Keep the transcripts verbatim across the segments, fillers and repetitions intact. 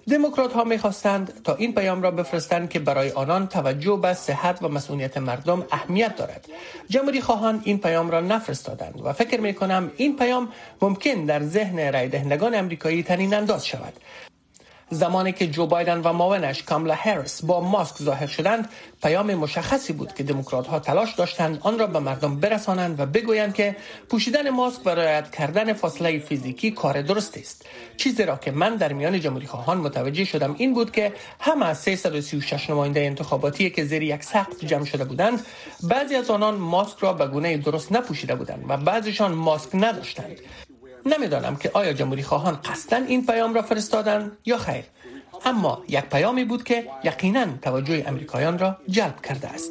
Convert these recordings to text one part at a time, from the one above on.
دموکرات ها می‌خواستند تا این پیام را بفرستند که برای آنان توجه به صحت و مسئولیت مردم اهمیت دارد. جمهوری خواهان این پیام را نفرستادند و فکر می‌کنم این پیام ممکن در ذهن رای دهندگان آمریکایی طنین انداز شود. زمانی که جو بایدن و معاونش کاملا هریس با ماسک ظاهر شدند، پیام مشخصی بود که دموکرات ها تلاش داشتند آن را به مردم برسانند و بگویند که پوشیدن ماسک و رعایت کردن فاصله فیزیکی کار درست است. چیزی را که من در میان جمهوری خواهان متوجه شدم این بود که همه از سیصد و سی و شش نماینده انتخاباتی که زیر یک سقف جمع شده بودند، بعضی از آنان ماسک را به گونه درست نپوشیده بودند و بعضیشان ماسک نداشتند. نمیدانم که آیا جمهوری خواهان قصداً این پیام را فرستادند یا خیر، اما یک پیامی بود که یقیناً توجه امریکایان را جلب کرده است.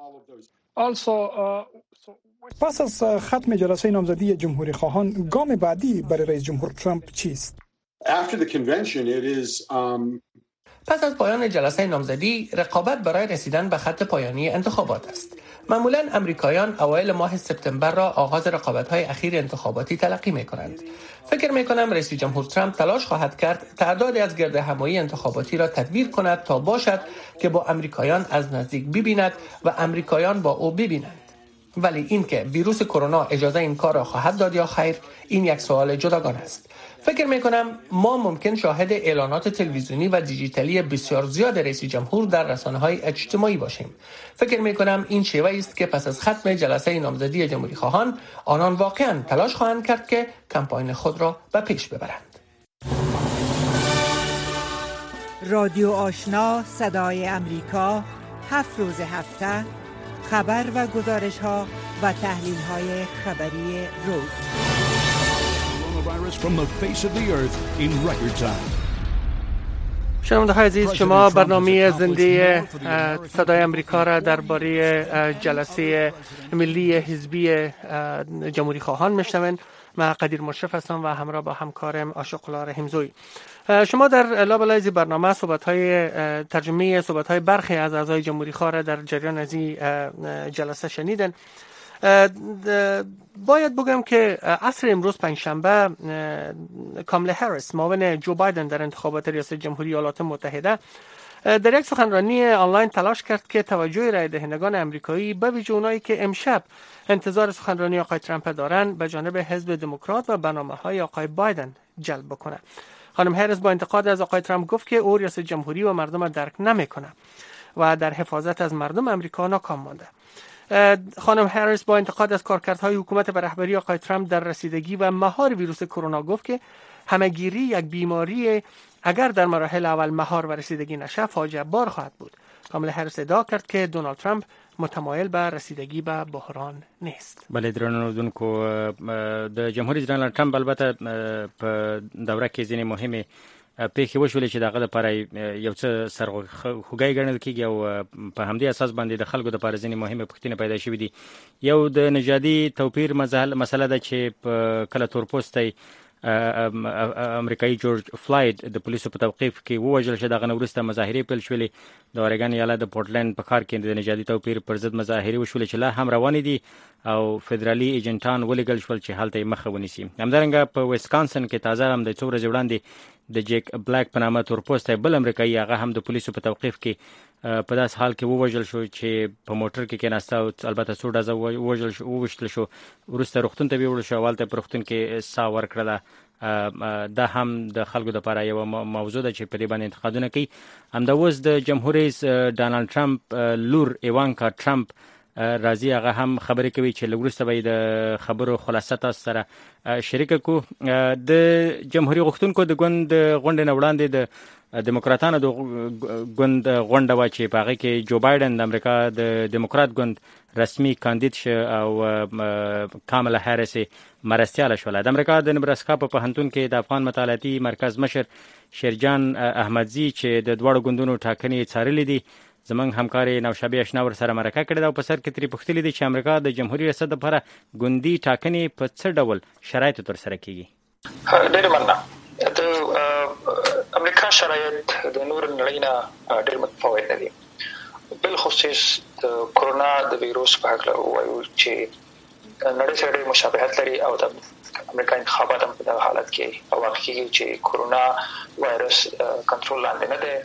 پس از ختم جلسه نامزدی جمهوری خواهان، گام بعدی برای رئیس جمهور ترامپ چیست؟ پس از پایان جلسه نامزدی، رقابت برای رسیدن به خط پایانی انتخابات است. معمولاً امریکایان اوایل ماه سپتامبر را آغاز رقابت‌های اخیر انتخاباتی تلقی می‌کنند. فکر می‌کنم رئیس جمهور ترامپ تلاش خواهد کرد تعدادی از گردهمایی انتخاباتی را تدویر کند تا باشد که با امریکایان از نزدیک ببیند و امریکایان با او ببینند. ولی اینکه ویروس کرونا اجازه این کار را خواهد داد یا خیر، این یک سوال جداگانه است. فکر میکنم ما ممکن شاهد اعلانات تلویزیونی و دیجیتالی بسیار زیاد رئیس جمهور در رسانه‌های اجتماعی باشیم. فکر میکنم این شیوه است که پس از ختم جلسه نامزدی جمهوری خواهان، آنان واقعا تلاش خواهند کرد که کمپاین خود را به پیش ببرند. رادیو آشنا صدای امریکا، هفت روز هفته، خبر و گزارش ها و تحلیل های خبری روز. شنونده های عزیز، شما برنامه زنده صدای امریکا را درباره جلسه ملی حزبی جمهوری خواهان میشنوین. من قدیر مشرف هستم و همراه با همکارم عاشق‌الله رحیمزوی. شما در لابلای برنامه صحبت‌های ترجمه صحبت‌های برخی از اعضای جمهوری خواه را در جریان از این جلسه شنیدن. باید بگم که عصر امروز پنجشنبه کاملا هریس معاون جو بایدن در انتخابات ریاست جمهوری ایالات متحده در یک سخنرانی آنلاین تلاش کرد که توجه رای دهندگان امریکایی به ویژه اونایی که امشب انتظار سخنرانی آقای ترامپ دارند به جانب حزب دموکرات و برنامه‌های آقای بایدن جلب بکنه. خانم هریس با انتقاد از آقای ترامپ گفت که او ریاست جمهوری و مردم را درک نمیکنه و در حفاظت از مردم امریکا ناکام مانده. خانم هریس با انتقاد از کارکردهای حکومت به رهبری آقای ترامپ در رسیدگی و مهار ویروس کرونا گفت که همه‌گیری یک بیماری اگر در مراحل اول مهار و رسیدگی نشه فاجعه بار خواهد بود. کاملا هریس ادعا کرد که دونالد ترامپ متمایل به رسیدگی به بحران نیست. بله درنوونکو د جمهوریت دونالد ترامپ البته په دوره کې ځینې مهمه پیښې وشولې چې دغه لپاره یو څه سرخوږی ګڼل کېږي او په همدې اساس باندې د خلکو لپاره ځینې مهمه پوښتنې پیدا شوې دي. یو د نژادي توپیر مسله ده چې کله تورپوستی امریکایي جورج فلاید د پولیسو په توقیف کې ووژل شو. دغه وروسته مظاهرې پیل شولې. د اورګان ایالت د پورټلند په ښار کې د نژادي توپیر پر ضد مظاهرې وشولې چې لا هم روانې دي او فدرالي ایجنټان ولېږل شول چې هلته یې مخه ونیسي. همدارنګه په ویسکانسن کې تازه هم د څو ورځې وړاندې د جیک بلیک په نامه تورپوستی بل امریکایي هغه هم د پولیسو په توقیف کې په داس حال کې ووژل شو چې په موټر کې کېناسته او البته څو ډزه ووژل شو وویشتل شو. وروسته روغتون ته بیوړل شو. اولته په روغتون کې ساه ورکړله. دا هم د خلکو لپاره یو موضوع ده چې په دې باندې انتقادونه کوي. همدا اوس د جمهور رئیس ډانلډ ترامپ لور ایوانکا ترامپ راځي هغه هم خبرې کوي چې لږ به د خبرو خلاصه تاسو سره شریک کو. د جمهوریت غوښتونکو د ګوند غونډې نه وړاندې د دموکراتانو د ګوند غونډه وا چې په هغه کې جو بایدن د امریکا د دموکرات ګوند رسمي کاندید شه او کاملا هریس مرستیاله شوله. د امریکا د نبراسکا په پوهنتون کې د افغان مطالعاتي مرکز مشر شیرجان احمدزي چې د دوړو ګوندونو ټاکنې څارلې دي زمونږ همکاري نوشابه آشنا ور سره مرکه کړې ده او په سر کې تری پوښتلې دي چې امریکا د جمهوریت ریاست لپاره ګوندي ټاکنې په څه ډول شرایطو تر سره کیږي. ډېر مننه. د امریکا شرایط د نور نړۍ نه ډېر متفاوت دي. بل خصوص د کرونا د ویروس په اړه وایو چې نړۍ سره ډېر مشابهت لري او د امریکا انتخابات هم په دغه حالت کې واقعي چې کورونا وایرس کنټرول لاندې نه دی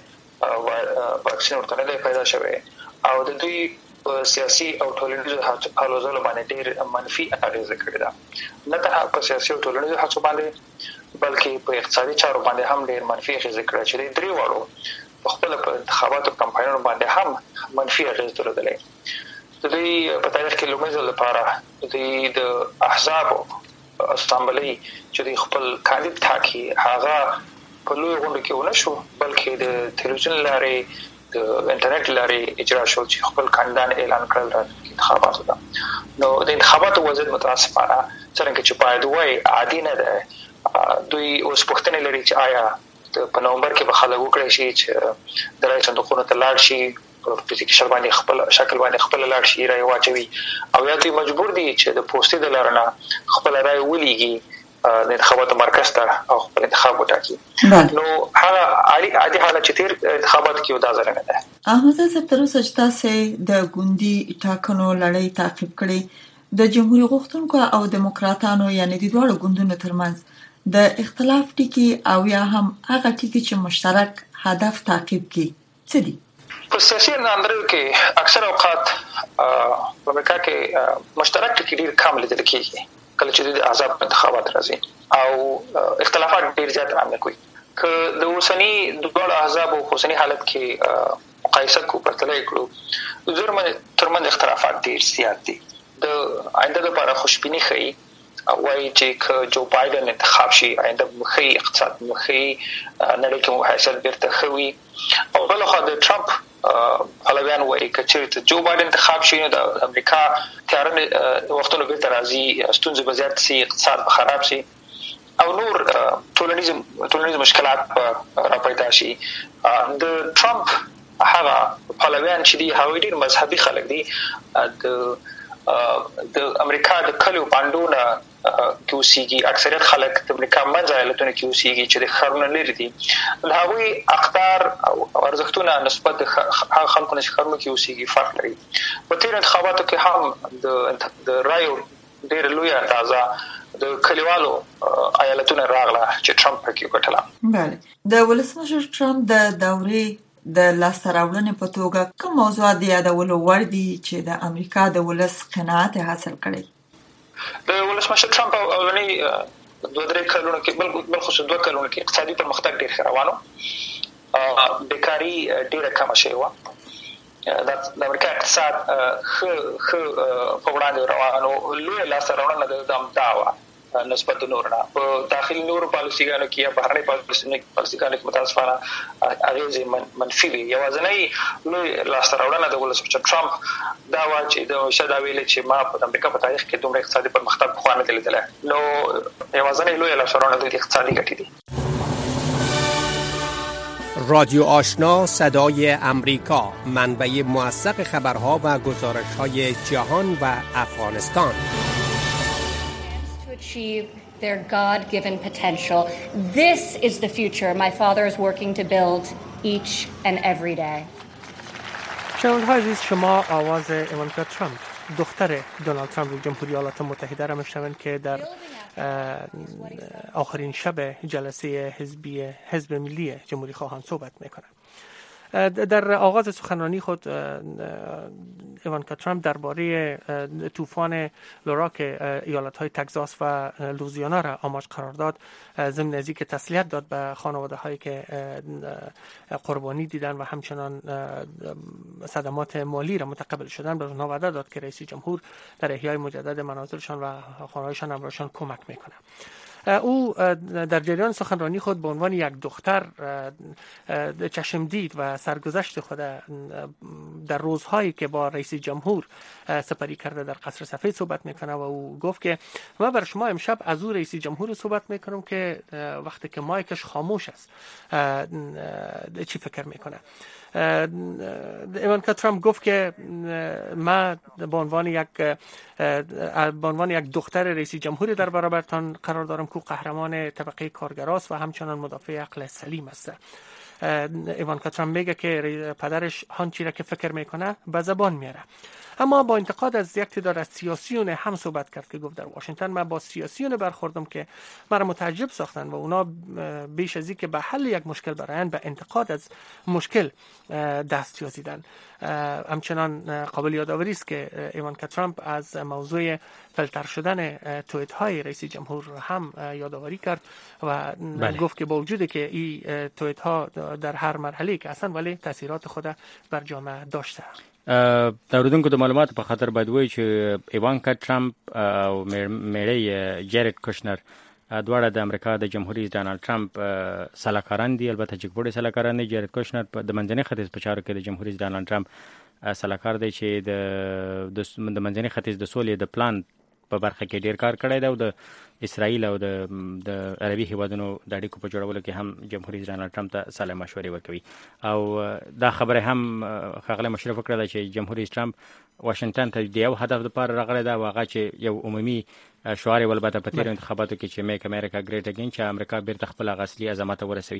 او واکسین ورته نه دی پیدا شوی او د دوی سیاسي او ټولنیزو حالو ځلو باندې ډېر منفي اغیزه کړې ده. نه تنها په سیاسي او ټولنیزو حالو باندې بلکې په اقتصادي چارو باندې هم ډېر منفي اغیزه کړې چې د درې واړو په خپل په انتخاباتو کمپاینونو باندې هم منفي اغیزه درلودلې. د دوی په تاریخ کې لومړی ځل لپاره دوی د احزابو اسامبلې چې د خپل کاندید ټاکي هغه په لوی غونډه کې ونه شو بلکې د تلویزیون لارې د انټرنیټ لارې اجرا شو چې خپل کاندیدان اعلان کړل د انتخاباتو ده. نو د انتخاباتو وضعیت متاسفانه څرنګه چې باید وایي عادي نه ده. دوی اوس پوښتنه لري چې آیا په نومبر کې به خلک وکړي شي چې د رای صندوقونو ته لاړ شي په فزیکي شکل باندې خپل شکل باندې خپل لاړ شي رای واچوي او یا دوی مجبور دي چې د پوسټې د لارنه خپل رای ولېږي د انتخاباتو مرکز ته او خپل انتخاب وټاکي. نو هغه عادي حالت چې تیر انتخابات کې ودا ځل نه ده. احمد صاحب تر اوسه چې تاسو د ګوندي ټاکنو لړۍ تعقیب کړي د جمهوریت غوښتونکو او دیموکراتانو یعنی د دوه ګوندونو ترمنځ د اختلاف ټکي او یا هم هغه ټکي چې مشترک هدف تعقیب کړي څه دي؟ په سیاسي ناندرو کې اکثر اوقات په امریکا کې مشترک ټکي ډیر کم لیدل کېږي کله چې د احزاب انتخابات راځي او اختلافات ډیر زیات رامنځته کوي. که د اوسنی دوه احزاب او اوسنی حالت کې مقایسه کو پرتله کړو زرمن ترمن اختلافات ډیر زیات دي. د آینده لپاره خوشبیني ښيي او وايي چې که جو بایدن انتخاب شي آینده مخي اقتصاد مخي نړۍ کې محاسبه بیرته خوي او بل خو د ټرمپ پلویان وايي چې جو بایدن انتخاب شي نو د امریکا تیارنه وختونو بیرته راځي ستونزې به زیات شي اقتصاد به خراب شي او نور ټولنیز ټولنیز مشکلات را پیدا شي. د ټرمپ هغه پلویان چې دی هغوی ډېر مذهبي خلک دي. د د امریکا د کلیو باندونه کې اوسېږي اکثریت خلک د امریکا منځ ایالتونو کې اوسېږي چې د ښارونو لري دي. د هغوی اقدار او ارزښتونه نسبت د هغه خلکو چې ښارونو کې اوسېږي فرق لري. په تېر انتخاباتو کې هم د د رایو ډېر لوی اندازه د کلیوالو ایالتونو راغله چې ټرمپ پکې وګټله. بله د ولسمشر ټرمپ د دورې د لاسته راوړنې په توګه کوم موضوعات د یادولو وړ دي چې د امریکا د ولس قناعت حاصل کړي؟ د ولسمشر ټرمپ اولنی دوه درې کلونو کې بل بل خصوص دوه کلونو کې اقتصادي پرمختګ ډېر ښه روانو. بیکاري ډېره کمه شوې وه. د امریکا اقتصاد ښه ښه په وړاندې روانو. لویه لاسته راوړنه د همدا وه نسبت د نورو نه. په داخلي نورو پالیسیګانو کې یا بهرنۍ پالیسیګانو کې متاسفانه اغېزې منفي وي. یوازینۍ لوی لاسته راوړنه د ولسمشر ټرمپ دا وه چې د همیشه دا ویلې چې ما په امریکا په تاریخ کې دومره اقتصادي پرمختګ پخوا نه دی لیدلی. نو یوازینۍ لویه لاسته راوړنه د اقتصادي ګټې دي. رادیو آشنا صدای امریکا، منبع موثق خبرها و گزارش‌های جهان و افغانستان. Achieve their God-given potential. This is the future my father is working to build each and every day. شنونده‌های عزیز، شما آواز ایوانکا ترامپ دختر دونالد ترامپ جمهوری ایالات متحده را میشنوید که در آخرین شب جلسه حزبی حزب ملی جمهوری خواهان صحبت میکنه. در آغاز سخنرانی خود ایوانکا ترامپ درباره طوفان لورا که ایالت‌های تگزاس و لوزیانا را آماج قرار داد ضمن از اینکه تسلیت داد به خانواده‌هایی که قربانی دیدن و همچنان صدمات مالی را متقبل شدن، به آنها وعده داد که رئیس جمهور در احیای مجدد منازلشان و خانه‌هایشان امرشان کمک میکنه. او در جریان سخنرانی خود به عنوان یک دختر چشم دید و سرگذشت خود در روزهایی که با رئیس جمهور سپری کرده در قصر سفید صحبت میکنه و او گفت که من بر شما امشب از او رئیس جمهور صحبت میکنم که وقتی که مایکش خاموش است چی فکر میکنه. ایوانکا ترامپ گفت که من به عنوان یک به عنوان یک دختر رئیس جمهوری در برابرتان قرار دارم که کو قهرمان طبقه کارگراست و همچنان مدافع عقل سلیم است. ایوانکا ترامپ میگه که پدرش هانچی را که فکر میکنه به زبان میاره. اما با انتقاد از یک تعداد از سیاسیون هم صحبت کرد که گفت در واشنگتن من با سیاسیون برخوردم که مرا متعجب ساختن و اونا بیش از این که به حل یک مشکل برایند به انتقاد از مشکل دست یازیدن. همچنان قابل یادآوری است که ایوانکا ترامپ از موضوع فیلتر شدن توییت های رئیس جمهور هم یادآوری کرد و بله. گفت که با وجودی که این توییت ها در هر مرحله که هستن ولی تاثیرات خود بر جامعه داشته. د اوریدونکو د معلوماتو په خاطر باید وایي چې ایوانکا ترامپ او میړی جیرد کوشنر دواړه د امریکا د جمهوریت رئیس ډانلډ ترامپ سلاکاران دي. البته جګبوړي سلاکاران دي. جیرد کوشنر د منځني ختیځ په چارو کې د جمهوریت رئیس ډانلډ ترامپ سلاکار دی چې د د منځني ختیځ د سولې د پلان په برخه کې ډیر کار کړی دی او د اسرائیل او د د عربي هیوادونو د اړیکو په جوړولو کې هم جمهوریت رئیس ډانلډ ترامپ ته سلا مشورې ورکوي. او دا خبره هم خغله مشرف کړل چې جمهوریت رئیس ټرمپ واشنگټن ته د یو هدف لپاره راغلی دا واغه چې یو عمومي شعار ولبته په تیر انتخاباتو کې چې میک امریکا ګریټ اگین چې امریکا بیرته خپل غسلی عظمت ورسوي.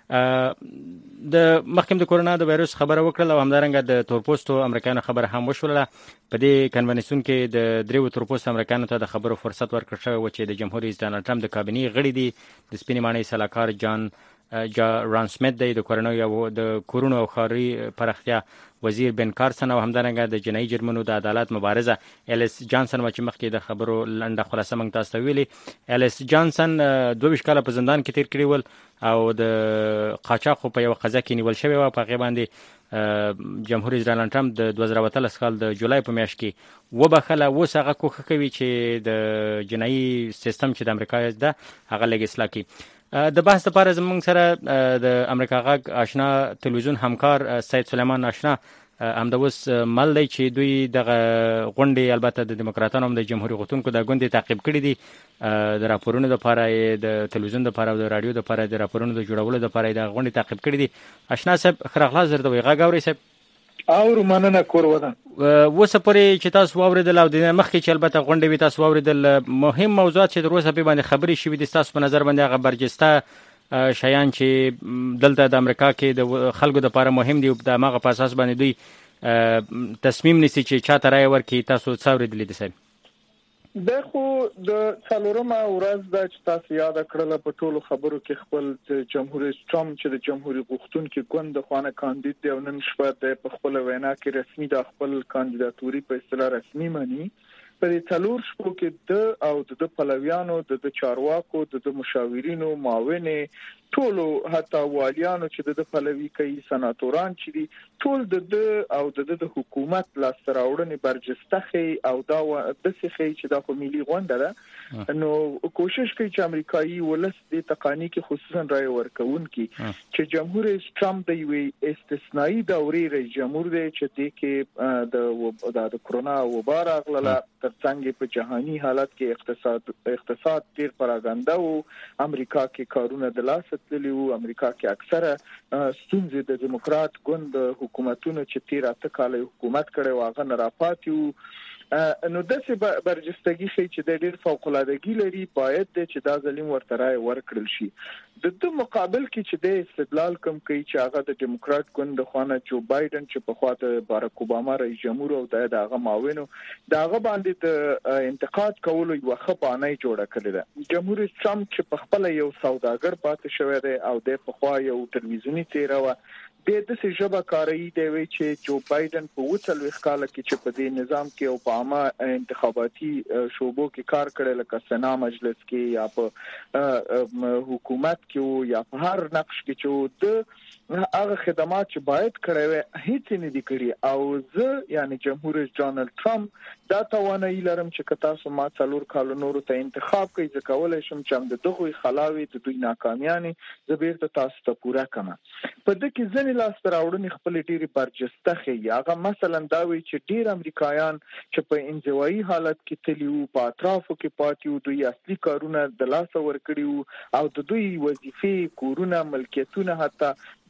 د مخکې د کورونا د وایرس خبره وکړه او همدارنګه د تورپوستو امریکایانو خبره هم وشوله. په دې کنونشن کې د دریو تورپوستو امریکایانو ته د خبرو فرصت ورکړ شوی و چې د جمهوریت رئیس ډانلډ ترامپ د کابینې غړي دي. د سپینې ماڼۍ سلاکار جان جا ران سمیت دی، د کورونا او د کورونا او خاري پرختیا وزیر بن کارسن او همدارنګه د جنایي جرمونو د عدالت مبارزه الیس جانسن و چې مخکې د خبرو لنډه خلاصه موږ تاسو ته ویلي. الیس جانسن دوه ویشت کاله په زندان کې تیر کړی ول او د قاچاق په یو قضیه کې نیول شوی و. په هغې باندې جمهوریت رئیس ډانلډ ترامپ د دوه زره اتلس کال د جولای په میاشت کې وبخله. اوس هغه کوښښ کوي چې د جنایي سیستم چې د امریکا ده هغه لږ اصلاح کړي. د بحث لپاره زموږ سره د امریکا غږ آشنا تلویزیون همکار سید سلیمان آشنا هم د اوس مل دی چې دوی دغه غونډې البته د دیموکراتانو هم د جمهوریت غوښتونکو د غونډې تعقیب کړي دي. د راپورونو لپاره د تلویزیون لپاره او د رادیو لپاره د راپورونو د جوړولو لپاره د غونډې تعقیب کړي دي. آشنا صاحب خراغلاس درته وي غږ اورئ صاحب؟ او مننه کور ودان. اوسه پورې چې تاسو واوریدل او د مخکې چې البته غونډې وي تاسو واوریدل مهم موضوعات چې د اوسه په باندې خبرې شوې دي ستاسو په نظر باندې هغه برجسته شیان چې دلته د امریکا کې د خلکو لپاره مهم دي او د هغه په اساس باندې دوی تصمیم نیسي چې چاته رای ورکړي، تاسو څه اوریدلي دي صاحب؟ د خو د څلورمه ورځ د چې تاسو یاد کړل په ټولو خبرو کې خپل جمهوریت ترامپ چې د جمهوریت غوښتونکو ګوند خوانه کاندید دی او نن شپه د خپل وینا کې رسمي د خپل کاندیداتوري په اصطلاح رسمي مانی. په دې څلور شپو کې د او د پلویانو د چارواکو د مشاورینو معاونین ټولو حتی والیانو چې د پلوي کوي سناتوران چې دي ټول د او د حکومت لاستراوړنې برجسته او دا د سخی چې د ملي غونډه ده نو کوشش کوي چې امریکایي ولس د تقانی کې خصوصا رائے ورکوونکي چې جمهوریت ترامپ د یوې استثنایی دورې رئیس جمهور دی چې د کې د کرونا وبا راغله ترڅنګ په جهاني حالت کې اقتصاد اقتصاد ډیر پراګنده او امریکا کې کارونه د لاس تللی وو. امریکا کې اکثره ستونزې د دیموکرات ګوند حکومتونو چې تیر اته کال حکومت کړي واغه نه راپاتیو نو داسې برجستګي شي چې د ډیر فوق العادهګي لري باید چې دا ظلم ورته راي ورکړل شي. د دې مقابل کې چې د استدلال کوم کوي چې هغه د دیموکرات ګوند خوانه جو بایدن چې په خواته باراک اوباما رئیس جمهور او دغه معاونو دغه باندې د انتقاد کولو یو خبرانه جوړه کړې ده. جمهوریت ترامپ چې په خپل یو سوداګر پاتې شوی دی او د په خوا یو تلویزیونی تیراوه د د څه ژبه کاری دی وی چې جو بایدن په وڅل وکاله کې چې په دې نظام کې او په عامه انتخاباتي شوبو کې کار کړل لکه سنا مجلس کې یا په حکومت کې یا په هر نقش کې چې د هغه خدمات چې باید کړی وي هیڅ نه دي کړی او زه یعنی جمهوریت ډانلډ ترامپ دا توانایي لرم چې تاسو ما څلور کال نور ته انتخاب کوي ځکه کولای شم چې هم د دغه خلاوي د دوی ناکامیانه زبیرته تاسو ته پوره کما. په دې کې ځنې لاس تر راوړنې خپل ډیری برجسته خي هغه مثلا دا وی چې ډیر امریکایان چې په انزوایي حالت کې تلیو په اطرافو کې پاتیو دوی اصلي کارونه د لاس ور کړیو او د دوی وظیفې کورونه ملکیتونه حتی د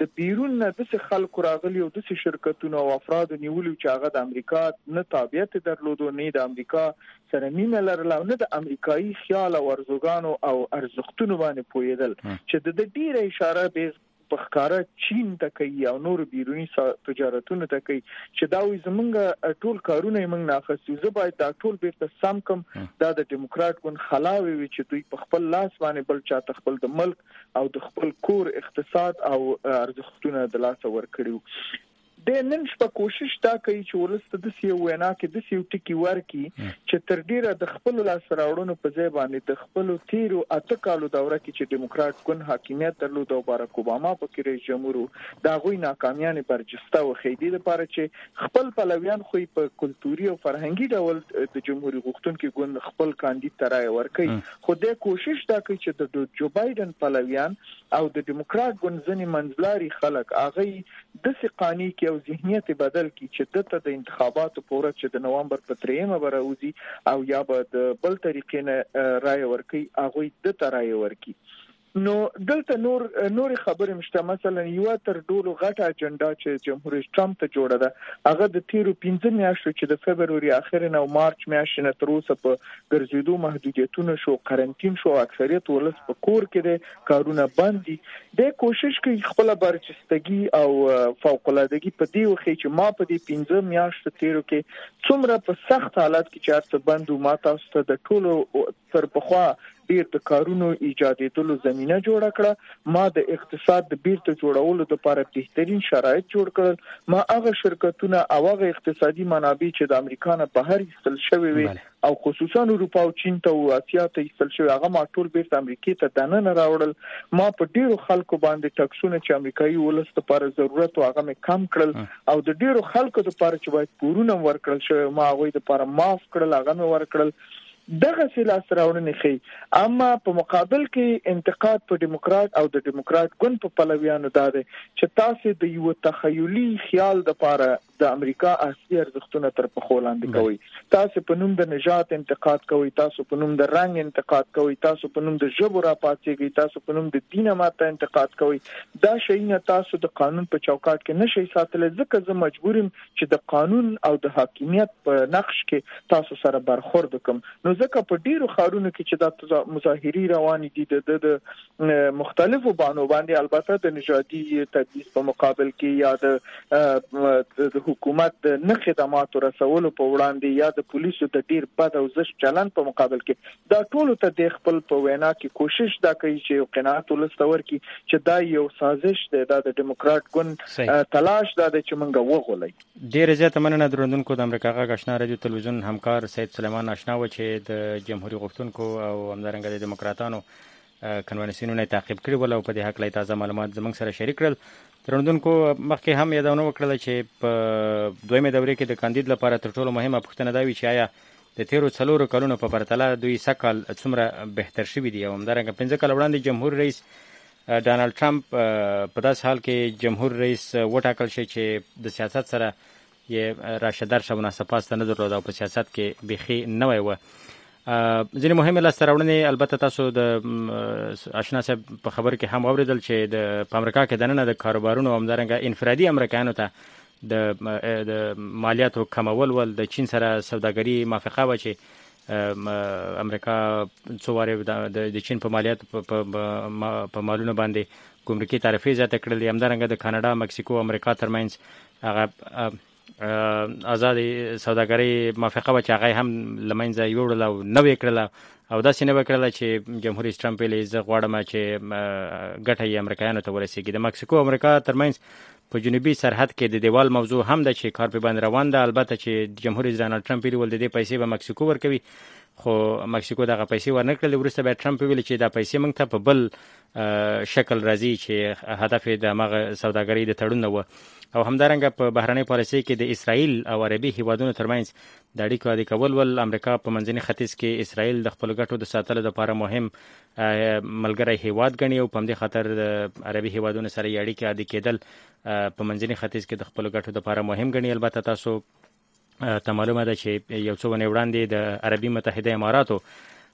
د بیرون نه د خلکو راغلي او د شرکتونو او افراد نیولو چې هغه د امریکا نه تابعیت درلودو، نه د امریکا سره مینه لرله، نه د امریکایي خیال او ارزوګانو او ارزښتونو باندې پوهېدل چې د ډیره اشاره به په ښکارا چین ته کوي او نور بیرونی تجارتونو ته کوي چې دا وي زمونږ ټول کارونه موږ نه اخستو، زه باید دا ټول بیرته سم کم. دا د دیموکرات ګوند خلاوي وي چې دوی په خپل لاس باندې بل چاته خپل د ملک او د خپل کور اقتصاد او ارزښتونه د لاس ورکړي. د نن شپه کوشش دا کوي چې ورسته د سیو وینا کې د سیو ټکی ورکی چې تر ډیره د خپل لاس راوړنو په ځای باندې د خپل تیرو اته کالو دوره کې چې دیموکرات ګوند حاکمیت درلود او باراک اوباما په رئیس جمهور دا غوي ناکامیان برجسته او خېدي لپاره چې خپل پلویان خو په کلتوري او فرهنګي ډول د جمهوریت غوښتونکو ګوند خپل کاندید ترای ورکي. خو د کوشش دا کوي چې د جو بایدن پلویان او د دیموکرات ګوند ځنی منځلاري خلک هغه د سقانی کې او ذهنیت بدل کی چې دته د انتخاباتو په ورځ چې د نوامبر په تریمه براوزی او یا به د بل طریقې نه رائے ورکي هغه د ترای ورکي. نو دلته نور نور خبرې مشته، مثلا یو تر ډولو غټه اجنډا چې جمهوریت ټرمپ ته جوړه ده هغه د تیرو پنځه میاشتو چې د فبروري اخر نه او مارچ میاشتې نه تر اوسه په ګرځېدو محدودیتونه شو، قرنټین شو، اکثریت ولس په کور کې ده، کارونه بند دي. د کوشش کوي خپل برجستګي او فوق العادګي په دی وخی چې ما په دې پنځه میاشتو تیرو کې څومره په سخت حالت کې چې هرڅه بند او ما تاسو ته د ټولو تر پخوا ډیر د کارونو ایجادېدلو زمينه جوړه کړه، ما د اقتصاد د بیرته جوړولو لپاره بهترین شرایط جوړ کړل، ما هغه شرکتونه او هغه اقتصادي منابع چې د امریکا نه بهر ایستل شوی وي او خصوصا اروپا او چین ته او اسیا ته ایستل شوی هغه ما ټول بیرته امریکا ته دننه راوړل. ما په ډیرو خلکو باندې ټکسونه چې امریکایي ولس لپاره ضرورت او هغه مې کم کړل او د ډیرو خلکو لپاره چې باید پورونه ورکړل شوی ما هغه لپاره معاف کړل، هغه مې ورکړل. دغه سلاس راوړنې خي. اما په مقابل کې انتقاد په دیموکرات او د دیموکرات ګوند په پلویانو دا دی چې تاسو د یو تخیلي خیال د لپاره د امریکا اصلي ارزښتونه تر په خولاندې کوي. تاسو په نوم د نجات انتقاد کوي، تاسو په نوم د رنګ انتقاد کوي، تاسو په نوم د ژبو راپاتېږي، تاسو په نوم د دین ماته انتقاد کوي. دا شی نه تاسو د قانون په چوکاټ کې نشئ ساتل، ځکه زه مجبور یم چې د قانون او د حاکمیت په نقش کې تاسو سره برخورد وکم. نو ځکه په ډیرو خارونو کې چې د مظاهري روان دي د د مختلفو بانو باندې البته د نژادي تدریس په مقابل کې یا د حکومت د نه خدماتو رسولو په وړاندې یا د پولیسو د ډیر بد او زشت چلن په مقابل کې دا ټول ته د خپل په وینا کې کوشش دا کوي چې قناعت ولستور کی چې دا یو سازش دی، دا د دیموکرات ګوند تلاش دا دی چې موږ وغولای. ډیر زیات مننه دروندونکو د امریکا غږ آشنا رادیو تلویزیون همکار سید سلیمان آشنا و چې د جمهوریت غوښتونکو او همدارنګه د دیموکراتانو کنوانسیونونه تعقیب کړي ول او په دې حق لای تازه معلومات زموږ سره شریک کړل. ترندونکو مخکې هم یادونه وکړه چې په دویمه دورې کې د کاندید لپاره تر ټولو مهمه پوښتنه دا وی چې آیا د تیرو څلورو کلونو په پرتله دوی سکهال څومره بهتر شوي دي او همدارنګه پنځه کاله وړاندې جمهور رئیس ډانلډ ټرمپ په داس حال کې جمهور رئیس وټاکل شي چې د سیاست سره یې راشدار شه مناسبات نه درلود او په سیاست کې بيخي نه وای و. ځینې مهمه لاسته راوړنې البته تاسو د آشنا صاحب په خبر کې هم اوریدل چې د امریکا کې دننه د کاروبارونو همدارنګه انفرادي امریکایانو ته د د مالیاتو کمول ول د چین سره سوداګري موافقه و چې امریکا څو واره د چین په مالیاتو په مالونو باندې ګمرکي تعرفې زیاته کړلې، همدارنګه د کاناډا، مکسیکو، امریکا ترمنځ هغه آزادي سوداګري موافقه و چې هغه هم لمنځه یوړل او نوې کړل او داسې نه وکړل چې جمهوریت ټرمپ یې زه غواړم چې ګټه یې امریکایانو ته ورسیږي. د مکسیکو او امریکا ترمنځ په جنوبي سرحد کې د دیوال موضوع هم ده چې کار په باندې روان ده. البته چې جمهوریت ډانلډ ټرمپ یې ول د دې پیسې به مکسیکو ورکوي، خو مکسیکو دغه پیسې ورنکړل. وروسته به ټرمپ ویل چې دا پیسې موږ ته په بل شکل راځي چې هدف یې د مغه سوداګري د تړون نه و. او همدارنګه په بهرنۍ پالیسي کې د اسرائیل او عربي هیوادونو ترمنځ د اړیکو عادي کول ول امریکا په منځني ختیځ کې اسرائیل د خپل ګټو د ساتلو لپاره مهم ملګری هیواد ګڼي او په همدې خاطر د عربي هیوادونو سره یې اړیکې عادي کېدل په منځني ختیځ کې د خپل ګټو لپاره مهم ګڼي. البته تاسو ته معلومه ده چې یو څو ونه وړاندې د عربي متحده اماراتو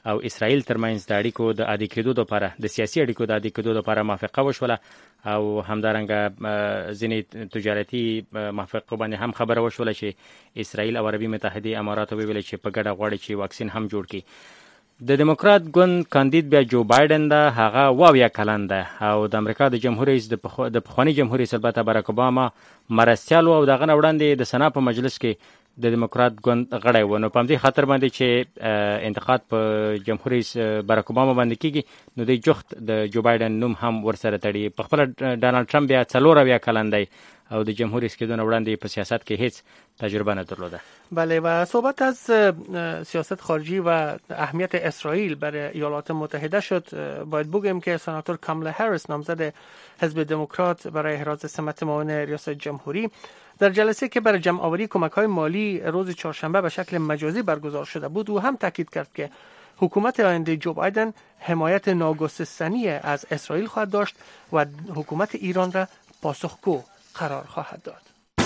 او اسرائیل ترمنځ د اړیکو د عادي کېدو لپاره د سیاسي اړیکو د عادي کېدو لپاره موافقه وشوله او همدارنګه ځینې تجارتي موافقو باندې هم خبره وشوله چې اسرائیل او عربي متحده امارات ویل چې په ګډه غواړي چې واکسین هم جوړ کړي. د دیموکرات ګوند کاندید بیا جو بایدن ده، هغه واویا کلن ده او د امریکا د جمهور رئیس د پخوانی جمهور رئیس البته باراک اوباما مرستیال او دغه وړاندې د سنا په مجلس کې د دیموکرات ګوند غړی و. نو په همدې خاطر باندې چې انتقاد په جمهور رئیس باراک اوباما باندې کیږي نو د جخت د جو بایدن نوم هم ورسره تړي. په خپل ډانلډ ټرمپ بیا څلور اویا کلن دی او د جمهور رئیس کېدو وړاندې په سیاست کې هیڅ تجربه نه درلوده. بله، و صحبت از سیاست خارجی و اهمیت اسرائیل برای ایالات متحده شد. باید بگویم که سناتور کاملا هریس نامزد حزب دموکرات برای حراز سمت معاون ریاست جمهوری در جلسه که برای جمع آوری کمک‌های مالی روز چهارشنبه به شکل مجازی برگزار شده بود او هم تاکید کرد که حکومت آینده جو بایدن حمایت ناگسستنی از اسرائیل خواهد داشت و حکومت ایران را پاسخگو قرار خواهد داد.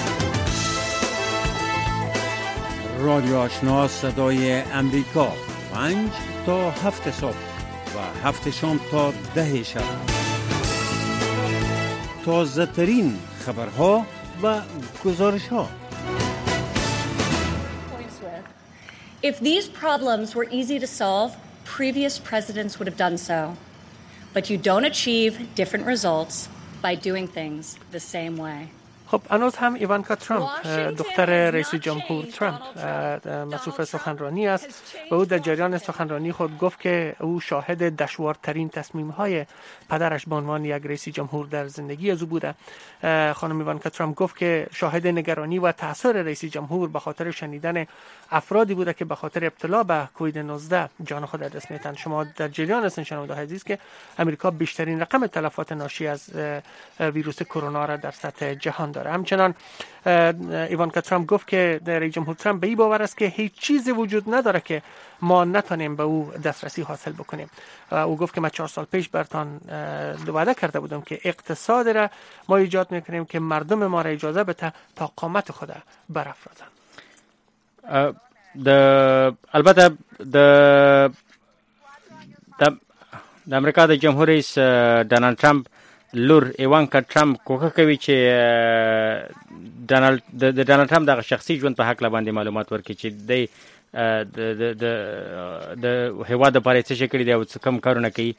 رادیو آشنا صدای امریکا پنج تا هفت صبح و هفت شام تا ده شب. تازه ترین خبرها و گزارش ها. If these problems were easy to solve, previous presidents would have done so. But you don't achieve different results by doing things the same way. خب هنوز هم ایوانکا ترامپ دختر رئیس جمهور ترامپ مصروف سخنرانی است و او در جریان سخنرانی خود گفت که او شاهد دشوارترین تصمیم‌های پدرش به عنوان یک رئیس جمهور در زندگی از او بوده. خانم ایوانکا ترامپ گفت که شاهد نگرانی و تأثیر رئیس جمهور به خاطر شنیدن افرادی بوده که به خاطر ابتلا به کووید نوزده جان خود از دست میدن. شما در جریان هستین شنونده عزیز که امریکا بیشترین رقم تلفات ناشی از ویروس کرونا را در سطح جهان داره. همچنان ایوانکا ترامپ گفت که رئیس جمهور ترامپ به این باور است که هیچ چیزی وجود نداره که ما نتونیم به او دسترسی حاصل بکنیم. او گفت که من چهار سال پیش برتان وعده کرده بودم که اقتصاد را ما ایجاد میکنیم که مردم ما را اجازه بده تا قامت خود برافرازن. د البته د د امریکا د جمهور رئیس ډانلډ ترامپ لور ایوانکا ترامپ کوښښ کوي چې ډانلډ د ډانلډ ترامپ د شخصي ژوند په حق باندې معلومات ورکړي چې د د د د هیواد لپاره څه کړي دی او کوم کارونه کوي.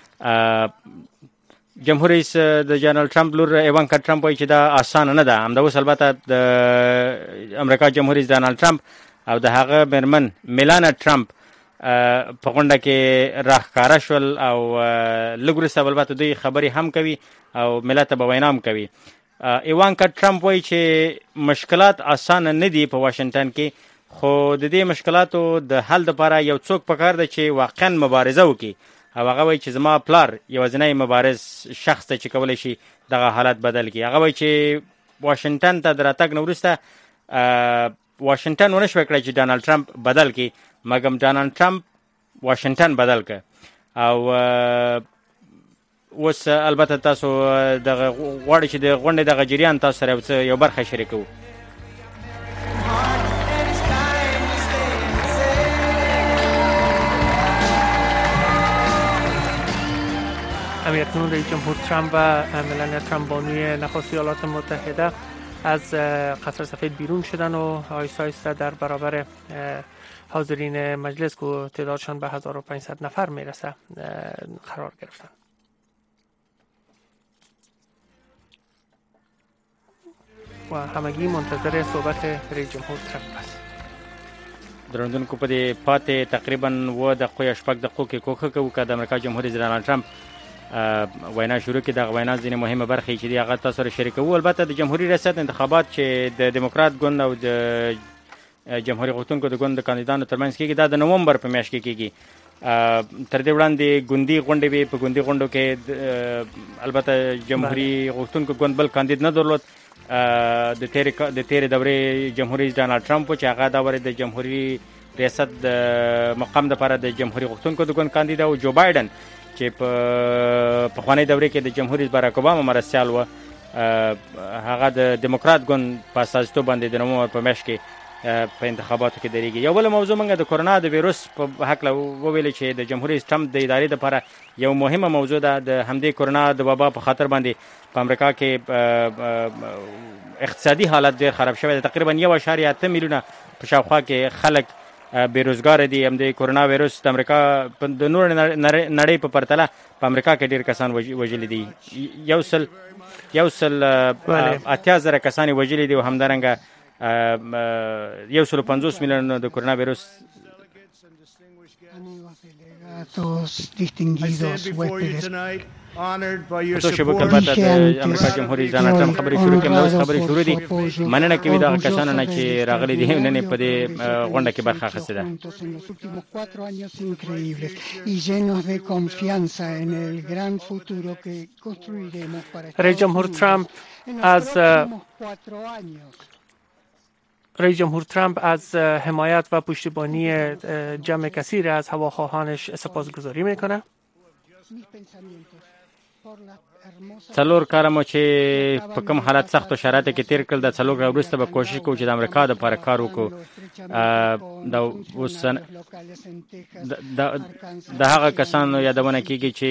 جمهور رئیس د ډانلډ ترامپ لور ایوانکا ترامپ وایي چې دا آسان نه ده. همدا اوس البته د امریکا جمهور رئیس ډانلډ ترامپ او د هغه میرمن میلانا ترامپ په غونډه کې راښکاره شول او لږ وروسته البته دوی خبرې هم کوي او ملت ته به وینا هم کوي. ایوانکا ترامپ وایي چې مشکلات آسان نه دي په واشنګټن کې، خو د دې مشکلاتو د حل لپاره یو څوک پکار دی چې واقعا مبارزه وکړي او هغه وایي چې زما پلار یوازینی مبارز شخص دی چې کولی شي دغه حالت بدل کړي. هغه وایي چې واشنګټن ته د راتګ نه وروسته واشنګټن ونه شوی کړی چې ډانلډ ترامپ بدل کړي، مګم ډانلډ ترامپ واشنګټن بدل کړ. او اوس البته تاسو دغه غواړئ چې د غونډې دغه جریان تاسو سره یو برخه شریکوو. امیرکنون رئیس جمهور ترامپ و ملانیا ترامپ بانوی نخست ایالات متحده از قصر سفید بیرون شدن و آیسته آیسته در برابر حاضرین مجلس که تعدادشان به هزار و پانصد نفر میرسه قرار گرفتن. و همگی منتظر صحبت رئیس جمهور ترامپ است. درندونکو په دې پاتې تقریبا و دقیقې شپږ دقیقو کې کوښښ کوو که د امریکا جمهور رئیس ډانلډ ترامپ وینا شروع کړي. دغه وینا ځینې مهمه برخې چې دي هغه تاسو سره شریکوو. البته د جمهوري ریاست انتخابات چې د دیموکرات ګوند او د جمهوري غوښتونکو د ګوند د کاندیدانو ترمنځ کېږي دا د نومبر په میاشت کې کېږي. تر دې وړاندې ګوندي غونډې وې. په ګوندي غونډو کې البته جمهوري غوښتونکو ګوند بل کاندید نه درلود. د تیرې د تیرې دورې جمهور رئیس ډانلډ ترامپ چې هغه دا ورې د جمهوري ریاست د مقام لپاره د جمهوري غوښتونکو د ګوند کاندید او جو بایدن چې په پخوانۍ دورې کې د جمهور رئیس باراک اوباما مرستیال و، هغه د دیموکرات ګوند په اساسیتوب باندې د نومبر په میاشت کې په انتخاباتو کې درېږي. یو بل موضوع موږ د کورونا د ویروس په هکله وویل چې د جمهوریت رئیس ټرمپ د ادارې لپاره یو مهمه موضوع ده. د همدې کورونا د وبا په خاطر باندې په امریکا کې اقتصادي حالت ډېر خراب شوی دی. تقریبا یو اعشاریه اته میلیونه په شاوخوا کې خلک بیروزګار دي. هم د کورونا ویروس د امریکا د نور نړۍ په پرتله په امریکا کې ډېر کسان وژلي دي. یو سل یو سل اتیا زره کسان وژلي دي او همدارنګه یو سل پنځوس میلیونه د کورونا ویروس. تو شبکه البته د امریکا جمهوریت ډانلډ ټرمپ خبرې شروع کړې. نو خبرې شروع دي. مننه کوي دا کسانو نه چې راغلي دي نن په دې غونډه کې برخه اخیستې ده. رئیس جمهور ترامپ از رئیس جمهور ترامپ از حمایت و پشتیبانی جمع کثیر از هواخواهانش سپاسگزاری میکنه. څلور کاله مو چې په کوم حالت سخت او شرایطو کې تیر کړل، د څلور کاله وروسته به کوشش کوو چې د امریکا دپاره کار وکړو. د اوس د هغه کسانو یادونه کېږي چې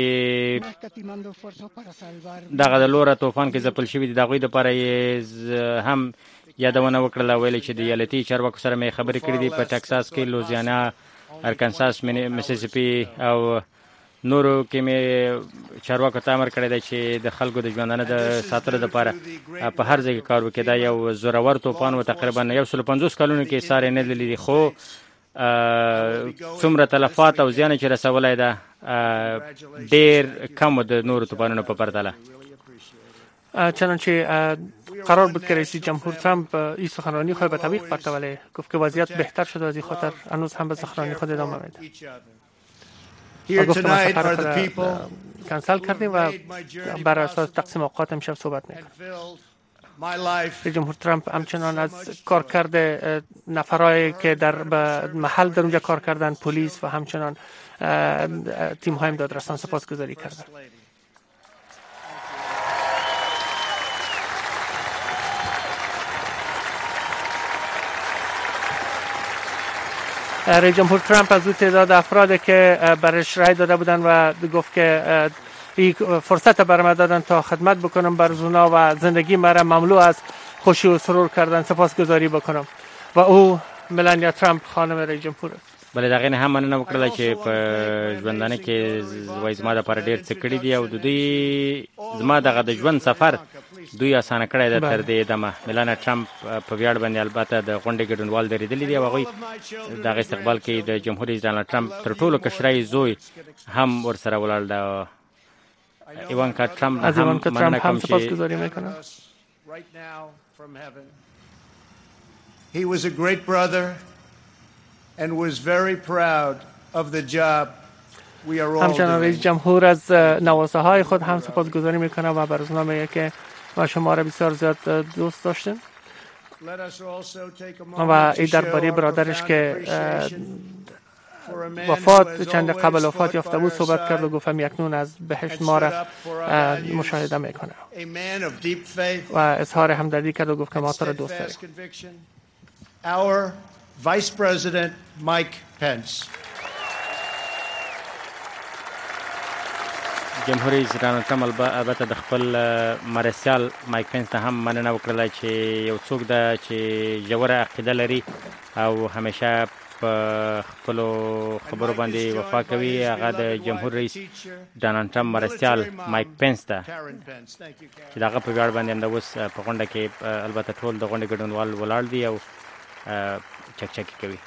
دغه د لوره طوفان کې ځپل شوي دي، د هغوی دپاره یې هم یادونه وکړله. ویلې چې د ایالتي چارواکو سره مې خبرې کړې دي په ټکساس کې، لوزیانا، ارکانساس، میسیسیپي او نورو کې مې چارواکو ته امر کړی دی چې د خلکو د ژوندانه د ساتلو دپاره په هر ځای کې کار وکړي. دا یو زورور طوفان و، تقریبا یو سل پنځوس کلونو کې ساری نه لیدلی دي، خو څومره تلفات او زیان چې رسولی ده ډېر کم و د نورو طوفانونو په پرتله. چنانچه قرار بود که رئیس جمهور ترامپ این سخنرانی خود به طبیق برده، ولی گفت که وضعیت بهتر شده، از این خاطر هنوز هم به سخنرانی خود ادامه میده. و گفتم از سفر خود کنسل کردیم و بر اساس تقسیم اوقات امشب صحبت میکنم. رئیس جمهور ترامپ همچنان از کارکرد نفرایی که در محل در اونجا کار کردن، پلیس و همچنان تیم های امدادرسان سپاسگزاری کردن. رئیس جمهور ترامپ از اون تعداد افرادی که برش رای داده بودن و گفت که این فرصت برام دادن تا خدمت بکنم بر زونا و زندگی مرا مملو از خوشی و سرور کردن سپاسگزاری بکنم. و او ملانیا ترامپ خانم رئیس جمهور است. بله دغه نه هم مننه وکړله چې په ژوندانه کې وایي زما دپاره ډېر څه کړي دي او د دوی زما دغه د ژوند سفر دوی اسانه کړی ده تر دې دمه. میلانا ټرمپ په ویاړ باندې البته د غونډې ګډونوال درېدلي دي او هغوی د هغه استقبال کې د جمهور رئیس ډانلډ ټرمپ تر ټولو کشری زوی هم ورسره ولاړ ده. ایوانکا ټرمپ از ایوانکا ټرمپ هم سپاسگزاری میکنم. He was a great brother and was very proud of the job we are all doing. همچنان رئیس جمهور از نواسه های خود هم سپاسگزاری میکنه و بر روزنامه میگه که ما شما را بسیار زیاد دوست داشتیم. و این درباره برادرش که وفات چند قبل وفات یافته بود صحبت کرد و گفت هم اکنون از بهشت ما را مشاهده میکنه و اظهار همدردی کرد و گفت که ما تو را دوست داریم. Our Vice President Mike Pence. جمهور رئیس ډانلډ ټرمپ البته د خپل مرستیال مایک پنس ته هم مننه وکړله چې یو څوک ده چې ژوره عقیده لري او همیشه په خپلو خبرو باندې وفا کوي. هغه د جمهور رئیس ډانلډ ټرمپ مرستیال مایک پنس ته چې د هغه په ویاړ باندې همدا اوس په غونډه کې البته ټول د غونډې ګډونوال ولاړ دي او چکچکی کوي.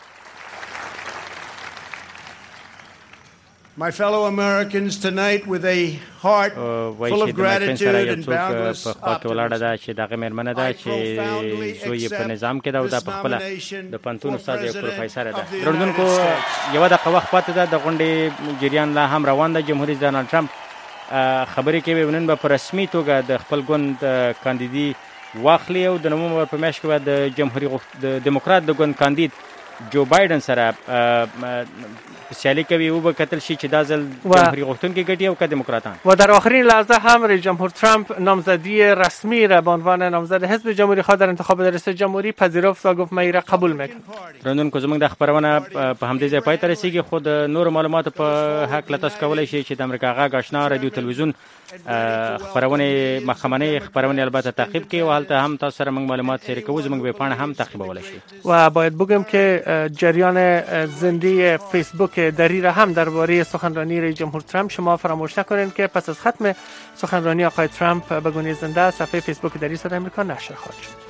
My fellow Americans tonight with a heart full of gratitude and boundless optimism. دا چې دغه مېرمنه ده چې زوی په نظام کې ده او دا په خپله د پوهنتون استاد یو پروفیسره ده. درودونکو یوه دقیقه وخت پاتې ده، د غونډې جریان لا هم روان ده. جمهور رئیس ډانلډ ټرمپ خبرې کوي نن به په رسمي توګه د خپل ګوند کاندیدي واخلي او د نومبر په میاشت کې به د جمهوریت د دموکرات د ګوند کاندید جو بایدن سره سیالي کوي او به کتل شي چې دا ځل جمهوریت غوښتونکي ګټي او که دموکراتان. و در آخرین لحظه هم رئیس جمهور ترامپ نامزدی رسمی را به عنوان نامزد حزب جمهوری خواهد در انتخاب ریاست جمهوری پذیرفت و گفت من این را قبول میکنم. رندونکو زموږ د خبرونه په همدې ځای پای ته رسیږي. خو د نور معلوماتو په حق له تاسو کولی شئ چې د امریکا غږ آشنا رادیو تلویزیون خبرونه مخامنې خبرونه البته تعقیب کړئ او هلته هم تاسو سره موږ معلومات شریکوو. زموږ ویب پاڼه هم تعقیبولی شئ. و باید بگم که جریان زنده فیسبوک دری را هم درباره سخنرانی رئیس جمهور ترامپ شما فراموش نکنید که پس از ختم سخنرانی آقای ترامپ به گونه زنده صفحه فیسبوک دری صدای آمریکا نشر خواهد شد.